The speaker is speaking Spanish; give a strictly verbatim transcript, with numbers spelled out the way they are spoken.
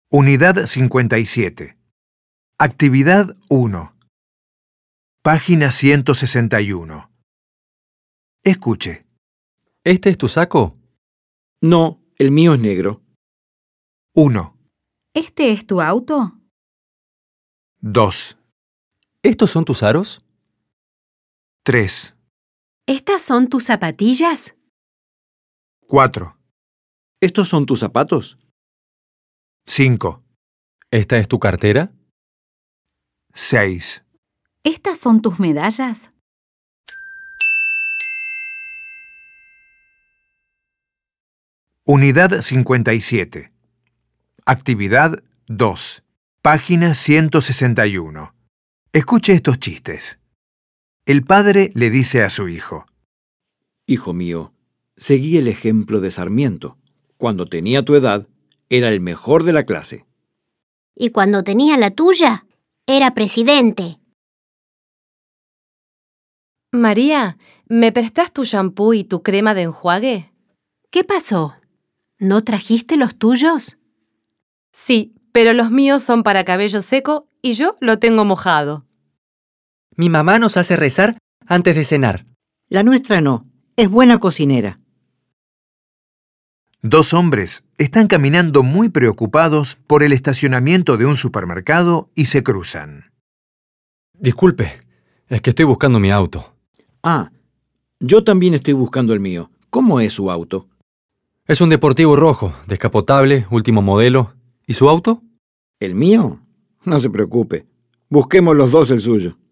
Unidad cincuenta y siete. Actividad uno. Página ciento sesenta y uno. Escuche. ¿Este es tu saco? No, el mío es negro. uno. ¿Este es tu auto? dos. ¿Estos son tus aros? tres. ¿Estas son tus zapatillas? cuatro. ¿Estos son tus zapatos? cinco. ¿Esta es tu cartera? seis. ¿Estas son tus medallas? Unidad cincuenta y siete. Actividad dos. Página ciento sesenta y uno. Escuche estos chistes. El padre le dice a su hijo: Hijo mío, seguí el ejemplo de Sarmiento. Cuando tenía tu edad, era el mejor de la clase. Y cuando tenía la tuya, era presidente. María, ¿me prestás tu shampoo y tu crema de enjuague? ¿Qué pasó? ¿No trajiste los tuyos? Sí, pero los míos son para cabello seco y yo lo tengo mojado. Mi mamá nos hace rezar antes de cenar. La nuestra no. Es buena cocinera. Dos hombres están caminando muy preocupados por el estacionamiento de un supermercado y se cruzan. Disculpe, es que estoy buscando mi auto. Ah, yo también estoy buscando el mío. ¿Cómo es su auto? Es un deportivo rojo, descapotable, último modelo. ¿Y su auto? ¿El mío? No se preocupe. Busquemos los dos el suyo.